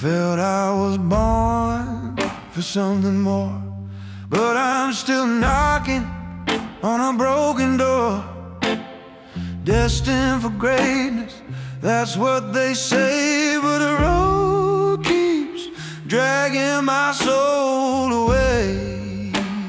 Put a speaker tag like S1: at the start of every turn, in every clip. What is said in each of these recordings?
S1: Felt I was born for something more, but I'm still knocking on a broken door. Destined for greatness, that's what they say, but the road keeps dragging my soul away.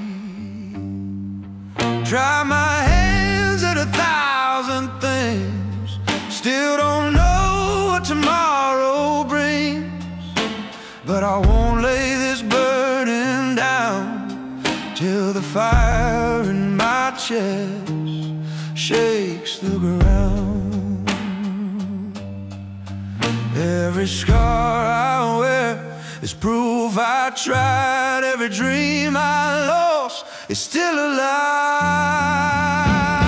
S1: Try my hands at 1,000 things, still don't know what tomorrow brings. But I won't lay this burden down till the fire in my chest shakes the ground. Every scar I wear is proof I tried. Every dream I lost is still alive.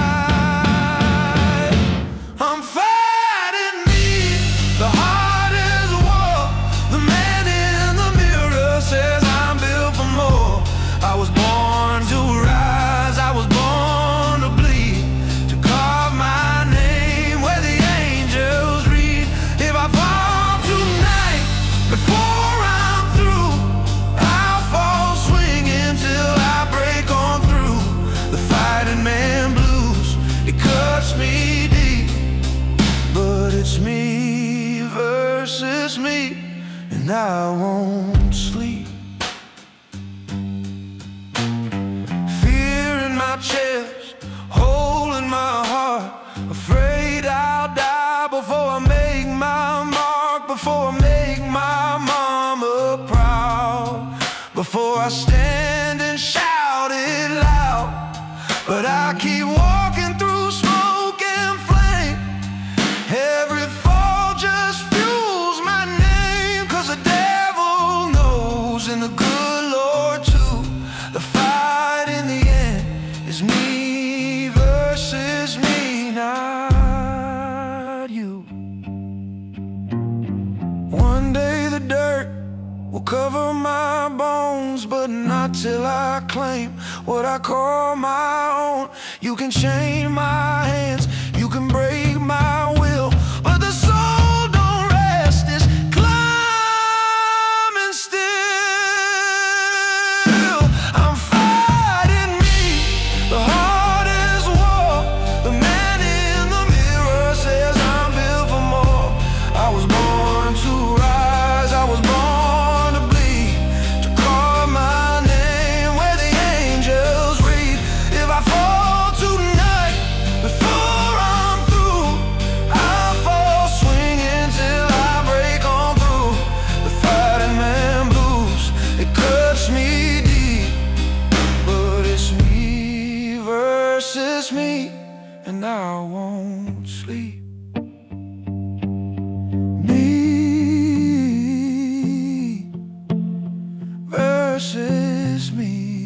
S1: I'm fighting me, the hardest war. The man in the mirror says I'm built for more. I was born to rise, I was born to bleed, to carve my name where the angels read. If I fall tonight before I'm through, I'll fall swinging till I break on through. The fighting man blues, it cuts me deep, but it's me versus me, and I won't sleep. Fear in my chest, hole in my heart, afraid I'll die before I make my mark, before I make my mama proud, before I stand and shout it loud. But I keep walking through smoke and flame. Every fall just fuels my name, 'cause the devil knows and the good Lord too. The fight in the end is me versus me, not you. One day the dirt will cover my bones, but not till I claim what I call my own. You can chain my hands, you can break my will, but the soul don't rest, it's climbing still. I'm fighting me, the hardest war. The man in the mirror says I'm built for more. I was born to rise, I was born to bleed, to call my name where the angels read. If I fall tonight before I'm through, I'll fall swinging till I break on through. The fighting man blues, it cuts me deep, but it's me versus me, and I won't sleep. Me versus me.